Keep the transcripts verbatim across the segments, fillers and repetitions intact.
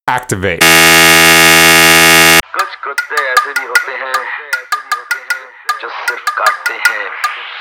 Activate. कुछ कुत्ते ऐसे भी होते हैं जो सिर्फ काटते हैं।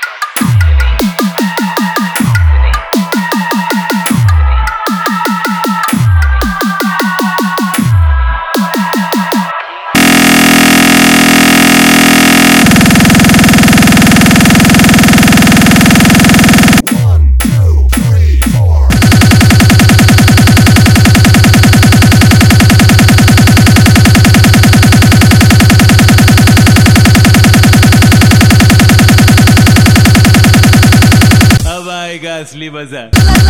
असली मजा।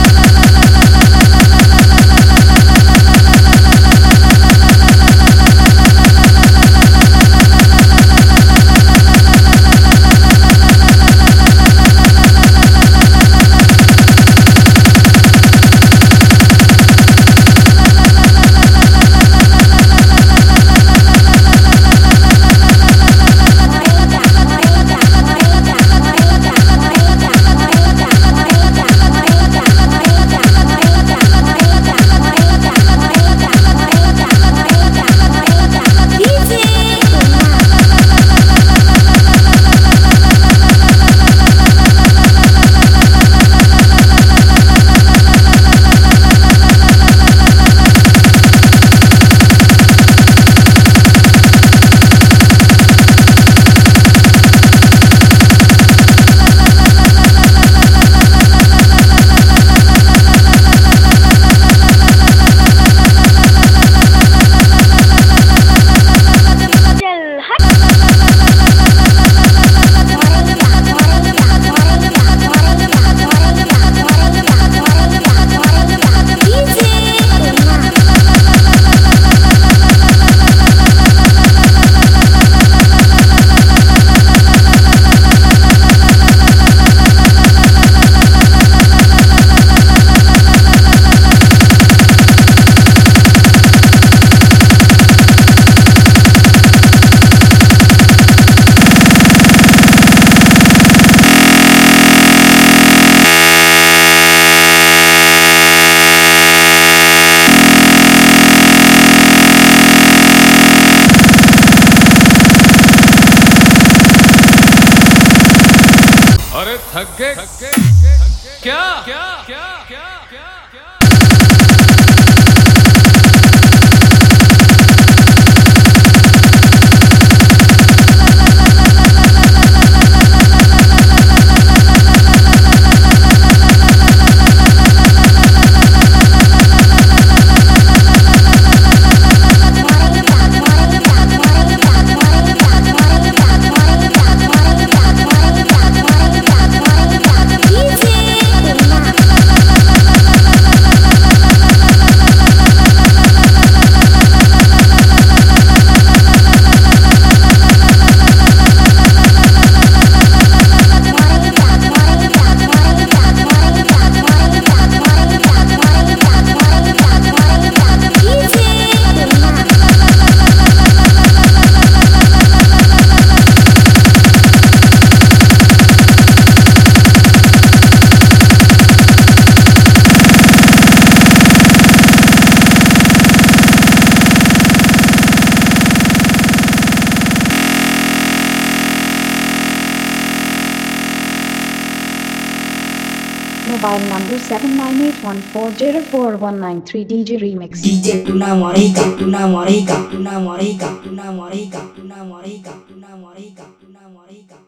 अरे थक गए क्या क्या क्या क्या क्या Mobile number seven nine eight one four zero four one nine three D J Remix. D J Tuna Morika, Tuna Morika, Tuna Morika, Tuna Morika, Tuna Morika, Tuna Morika, Tuna Morika.